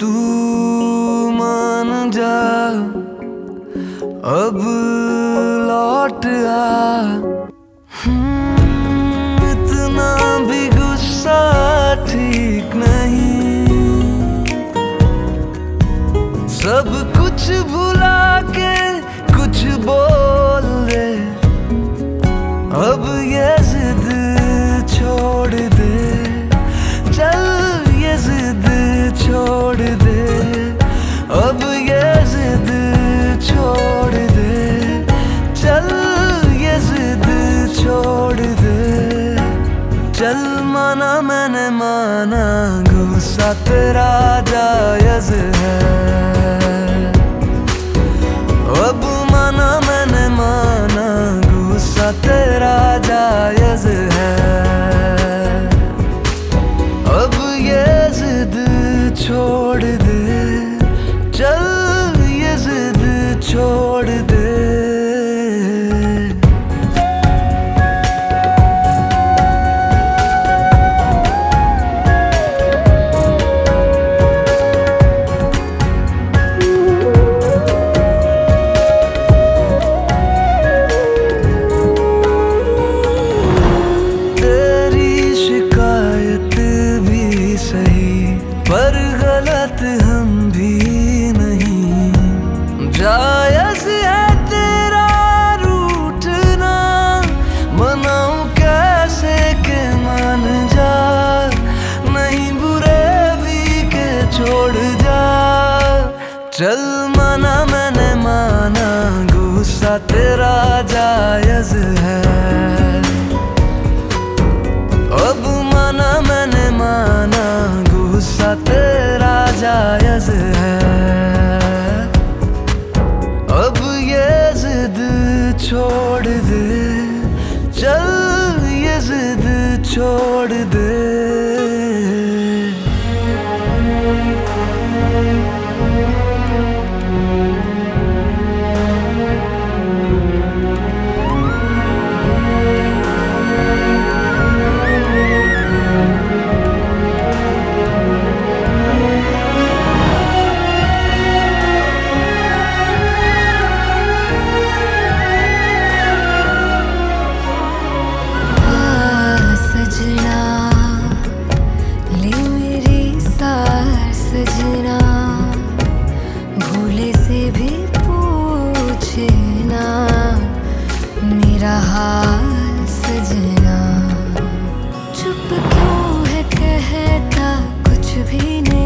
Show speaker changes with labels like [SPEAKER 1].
[SPEAKER 1] तू मान जा, अब लौट आ। इतना भी गुस्सा ठीक नहीं, सब कुछ भुला के कुछ बोल दे। अब ये जिद छोड़ दे, चल ये जिद छोड़ दे। अब ये जिद छोड़ दे, चल ये जिद छोड़ दे। चल माना मैंने माना, गुस्सा तेरा जायज है। अब माना मैंने माना, गुस्सा तेरा जायज है। अब ये जिद छोड़ दे, चल ये जिद छोड़ दे। पर गलत हम भी नहीं, जायज है तेरा रूठना। मनाऊं कैसे के मान जा, नहीं बुरे भी के छोड़ जा। चल माना मैंने माना, गुस्सा तेरा जायज है। अब माना मैंने माना, गुस्सा तेरा जायज है। अब ये जिद छोड़ दे, चल ये जिद छोड़ दे।
[SPEAKER 2] सजना भोले से भी पूछे ना मेरा हाल सजना। चुप क्यों है कहता कुछ भी नहीं।